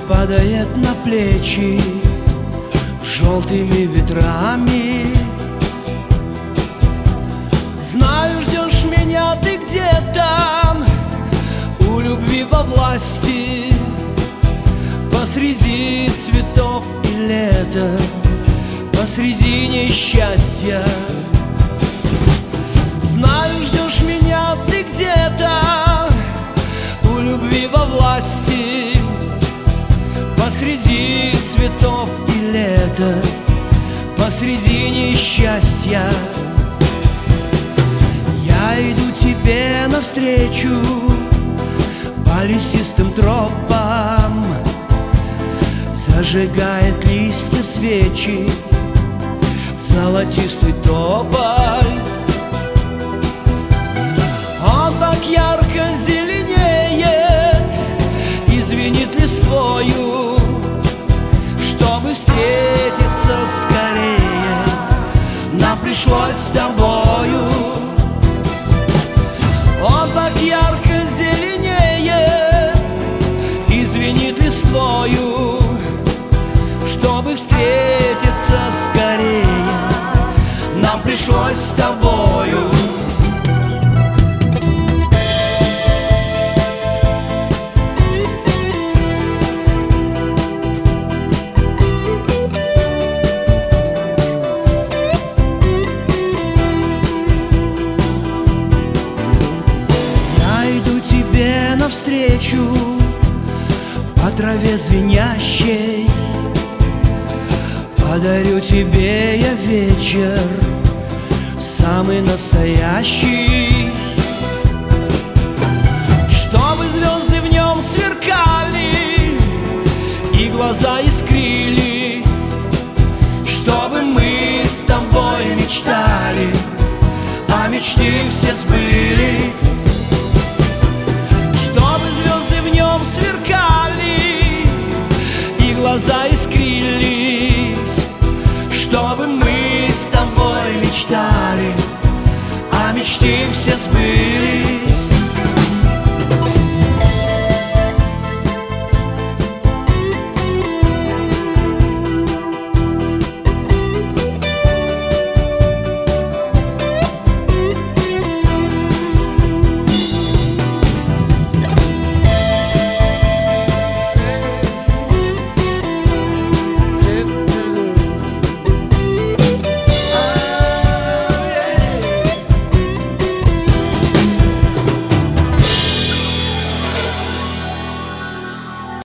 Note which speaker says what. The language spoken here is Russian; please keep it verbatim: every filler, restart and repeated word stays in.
Speaker 1: падает на плечи желтыми ветрами. Знаю, ждешь меня ты где-то у любви во власти, посреди цветов и лета, посреди несчастья. Знаю, ждешь меня ты где-то у любви во власти, посреди цветов и лета, посреди несчастья. Я иду тебе навстречу по лесистым тропам, зажигает листья свечи золотистый тополь. Он так ярко зеленеет и звенит листвою. Чтобы встретиться скорее, нам пришлось с тобою. Он так ярко зеленеет и звенит листвою. Чтобы встретиться скорее, нам пришлось с тобою. Навстречу по траве звенящей, подарю тебе я вечер самый настоящий. Чтобы звезды в нем сверкали и глаза искрились, чтобы мы с тобой мечтали, а мечты все сбылись. Сверкали и глаза искрились, чтобы мы с тобой мечтали, а мечты все сбылись.